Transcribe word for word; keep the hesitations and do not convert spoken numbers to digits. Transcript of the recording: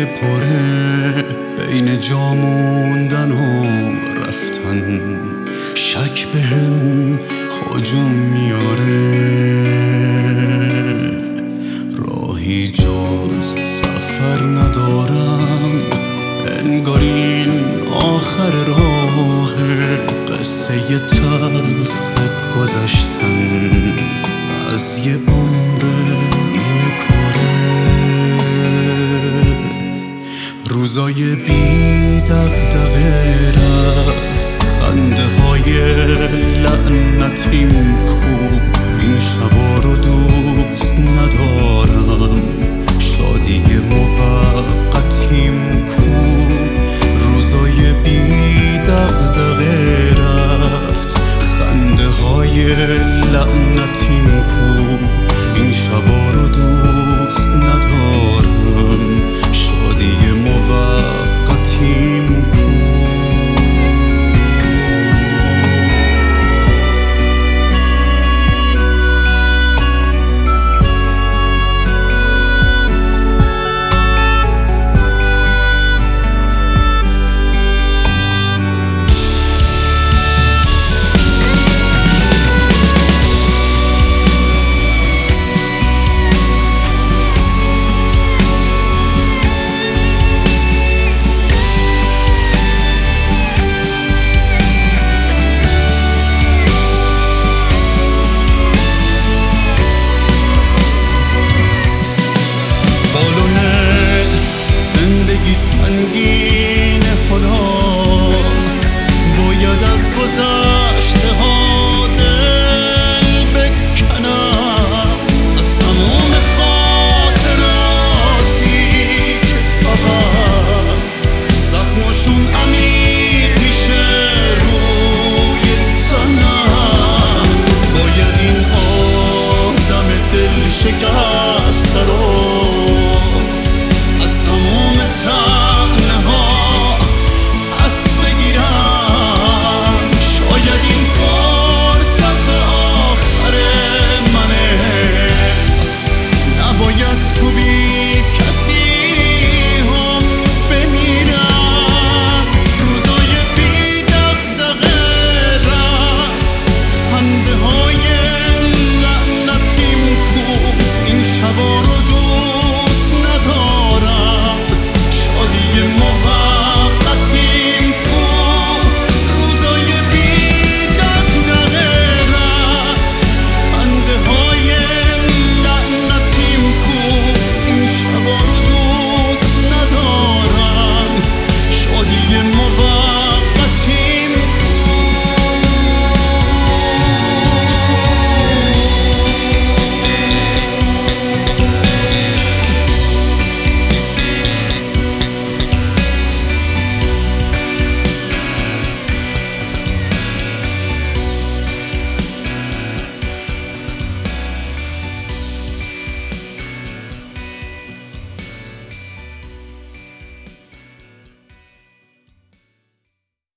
پره بین جا موندن و رفتن، شک بهم هجوم میاره. راهی جز سفر ندارم، انگار این آخر راه قصه تلخ گذشتن از یه عمر نیمه کاره. روزای بی دغدغه رفت، خنده های لعنتیم کو، این شبا رو دوست ندارم، شادی موقتیم کو. روزای بی دغدغه رفت، خنده های لعنتیم کو، این شبا رو دوست